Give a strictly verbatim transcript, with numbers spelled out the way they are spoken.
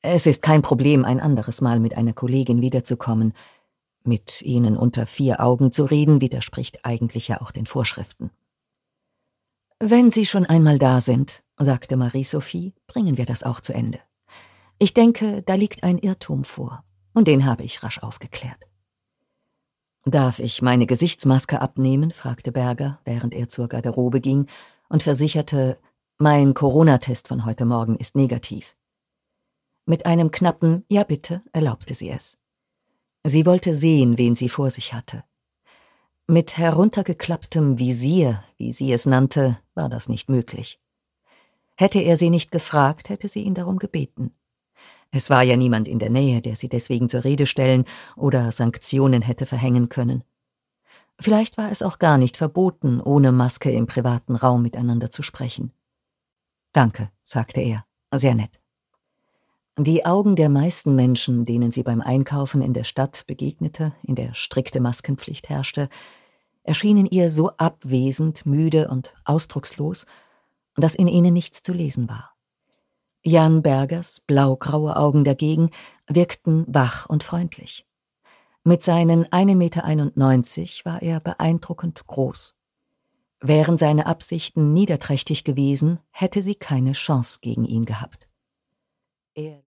Es ist kein Problem, ein anderes Mal mit einer Kollegin wiederzukommen. Mit Ihnen unter vier Augen zu reden, widerspricht eigentlich ja auch den Vorschriften. »Wenn Sie schon einmal da sind«, sagte Marie-Sophie, »bringen wir das auch zu Ende. Ich denke, da liegt ein Irrtum vor, und den habe ich rasch aufgeklärt.« »Darf ich meine Gesichtsmaske abnehmen?« fragte Berger, während er zur Garderobe ging und versicherte, »mein Corona-Test von heute Morgen ist negativ.« Mit einem knappen »Ja, bitte« erlaubte sie es. Sie wollte sehen, wen sie vor sich hatte. Mit heruntergeklapptem Visier, wie sie es nannte, war das nicht möglich. Hätte er sie nicht gefragt, hätte sie ihn darum gebeten. Es war ja niemand in der Nähe, der sie deswegen zur Rede stellen oder Sanktionen hätte verhängen können. Vielleicht war es auch gar nicht verboten, ohne Maske im privaten Raum miteinander zu sprechen. »Danke«, sagte er, »sehr nett.« Die Augen der meisten Menschen, denen sie beim Einkaufen in der Stadt begegnete, in der strikte Maskenpflicht herrschte, erschienen ihr so abwesend, müde und ausdruckslos, dass in ihnen nichts zu lesen war. Jan Bergers blaugraue Augen dagegen wirkten wach und freundlich. Mit seinen ein Meter einundneunzig war er beeindruckend groß. Wären seine Absichten niederträchtig gewesen, hätte sie keine Chance gegen ihn gehabt. Er